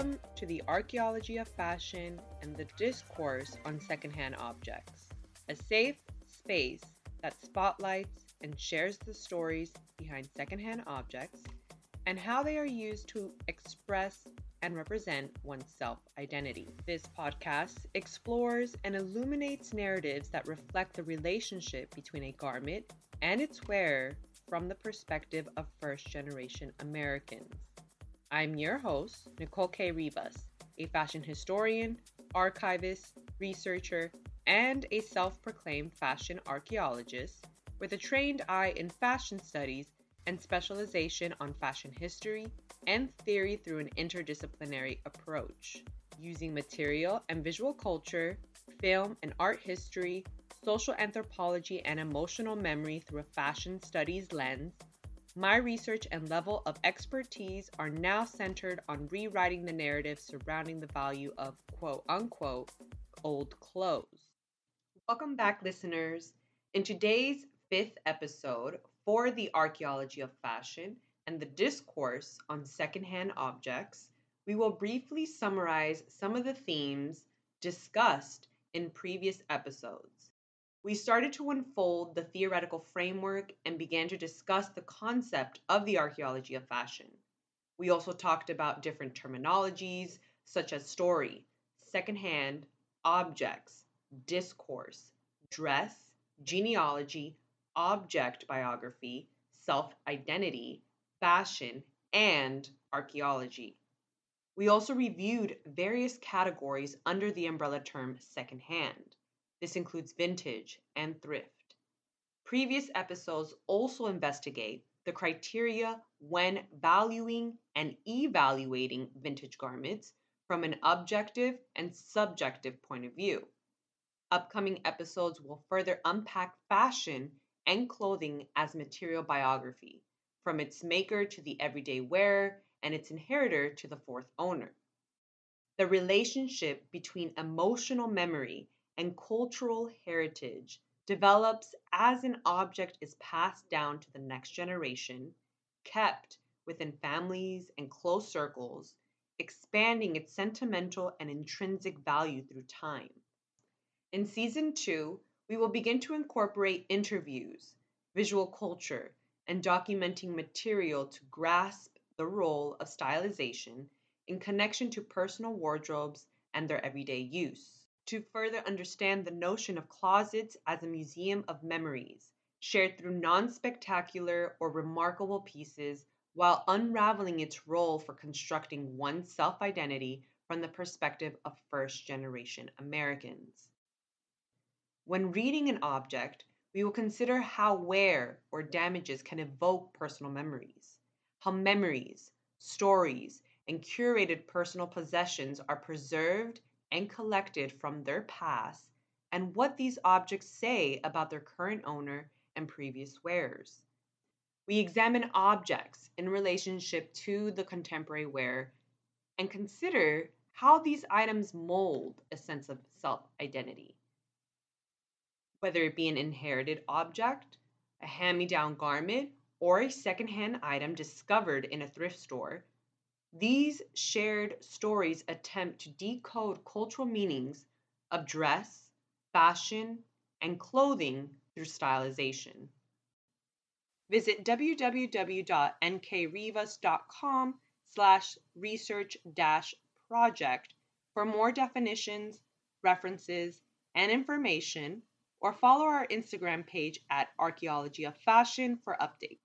Welcome to the Archaeology of Fashion and the Discourse on Secondhand Objects, a safe space that spotlights and shares the stories behind secondhand objects and how they are used to express and represent one's self-identity. This podcast explores and illuminates narratives that reflect the relationship between a garment and its wearer from the perspective of first-generation Americans. I'm your host, Nicole K. Rivas, a fashion historian, archivist, researcher, and a self-proclaimed fashion archaeologist with a trained eye in fashion studies and specialization on fashion history and theory through an interdisciplinary approach, using material and visual culture, film and art history, social anthropology, and emotional memory through a fashion studies lens. My research and level of expertise are now centered on rewriting the narrative surrounding the value of quote-unquote old clothes. Welcome back, listeners. In today's 5th episode for the Archaeology of Fashion and the Discourse on Secondhand Objects, we will briefly summarize some of the themes discussed in previous episodes. We started to unfold the theoretical framework and began to discuss the concept of the archaeology of fashion. We also talked about different terminologies such as story, secondhand, objects, discourse, dress, genealogy, object biography, self-identity, fashion, and archaeology. We also reviewed various categories under the umbrella term secondhand. This includes vintage and thrift. Previous episodes also investigate the criteria when valuing and evaluating vintage garments from an objective and subjective point of view. Upcoming episodes will further unpack fashion and clothing as material biography, from its maker to the everyday wearer and its inheritor to the fourth owner. The relationship between emotional memory and cultural heritage develops as an object is passed down to the next generation, kept within families and close circles, expanding its sentimental and intrinsic value through time. In Season 2, we will begin to incorporate interviews, visual culture, and documenting material to grasp the role of stylization in connection to personal wardrobes and their everyday use. To further understand the notion of closets as a museum of memories, shared through non-spectacular or remarkable pieces, while unraveling its role for constructing one's self-identity from the perspective of first-generation Americans. When reading an object, we will consider how wear or damages can evoke personal memories, how memories, stories, and curated personal possessions are preserved and collected from their past, and what these objects say about their current owner and previous wearers. We examine objects in relationship to the contemporary wearer and consider how these items mold a sense of self-identity. Whether it be an inherited object, a hand-me-down garment, or a secondhand item discovered in a thrift store, these shared stories attempt to decode cultural meanings of dress, fashion, and clothing through stylization. Visit www.nkrivas.com/research-project for more definitions, references, and information, or follow our Instagram page at Archaeology of Fashion for updates.